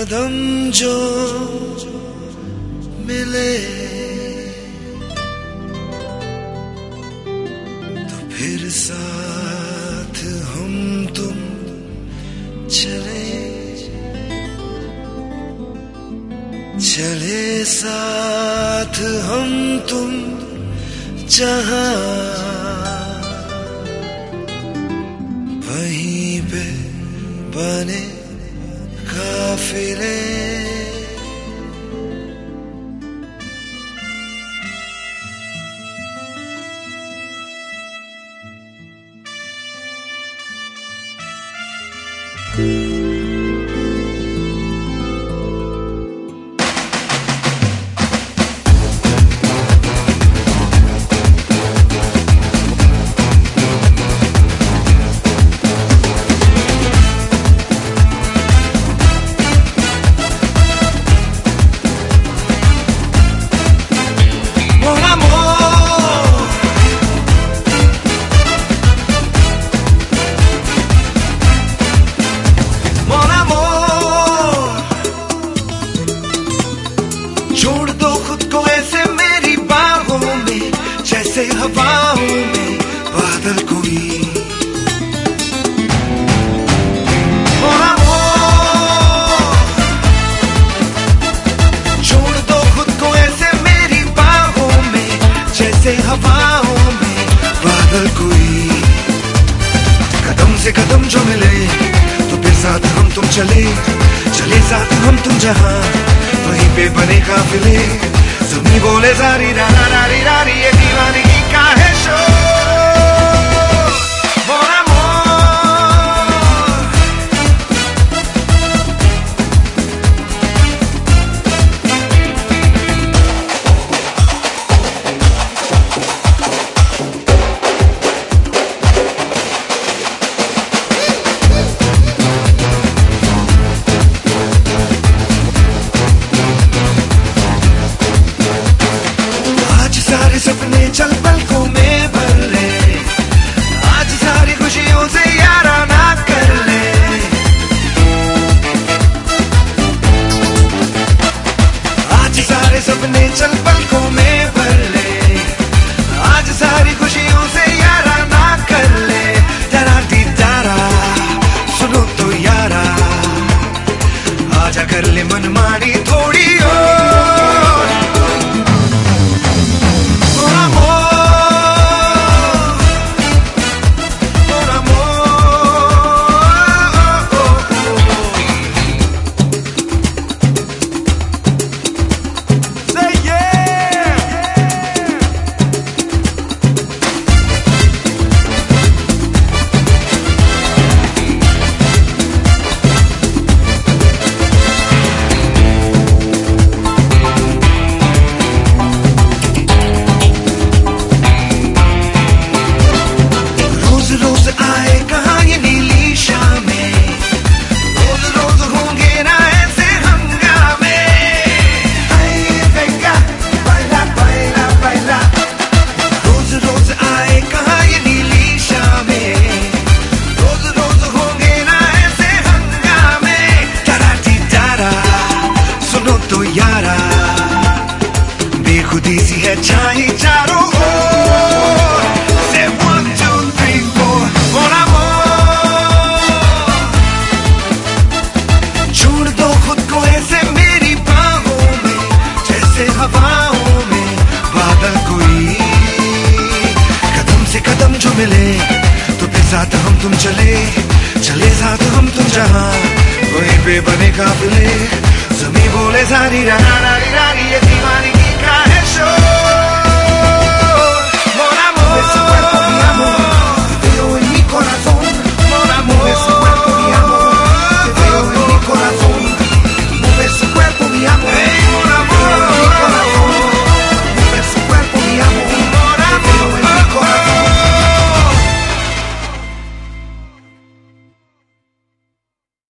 कदम जो मिले तो फिर साथ हम तुम चले चले साथ हम तुम जहां वहीं पे बने काफिले छोड़ दो खुद को ऐसे मेरी बाहों में जैसे हवाओं में बादल कोई छोड़ दो खुद को ऐसे मेरी बाहों में जैसे हवाओं में बादल कोई कदम से कदम जो मिले तो फिर साथ हम तुम चले चले साथ हम तुम जहां वहीं पे बने काफिले सभी बोले सारी रारी रारी ये दीवानगी का है शोर सपने चल पलकों में भर ले आज सारी खुशियों से याराना कर ले आज सारे सपने चल पलकों में भर ले आज सारी खुशियों से याराना कर ले जरा दीदारा सुनो तो यारा आजा कर ले मनमानी थोड़ी और बेखुदी सी है छाई चारों ओर से 1 2 3 4 mon amour छोड़ दो खुद को ऐसे मेरी बाहों में जैसे हवाओं में बादल कोई कदम से कदम जो मिले तो फिर साथ हम तुम चले चले साथ हम तुम जहां वहीं पे बने काफिले सभी बोले सारी रारी रारी ये दीवानगी का है शोर